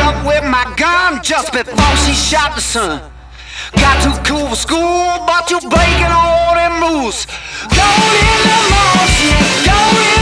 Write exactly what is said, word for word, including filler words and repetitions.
up with my gun just before she shot the sun. Got too cool for school, but you're breaking all them rules. Going in the motion, going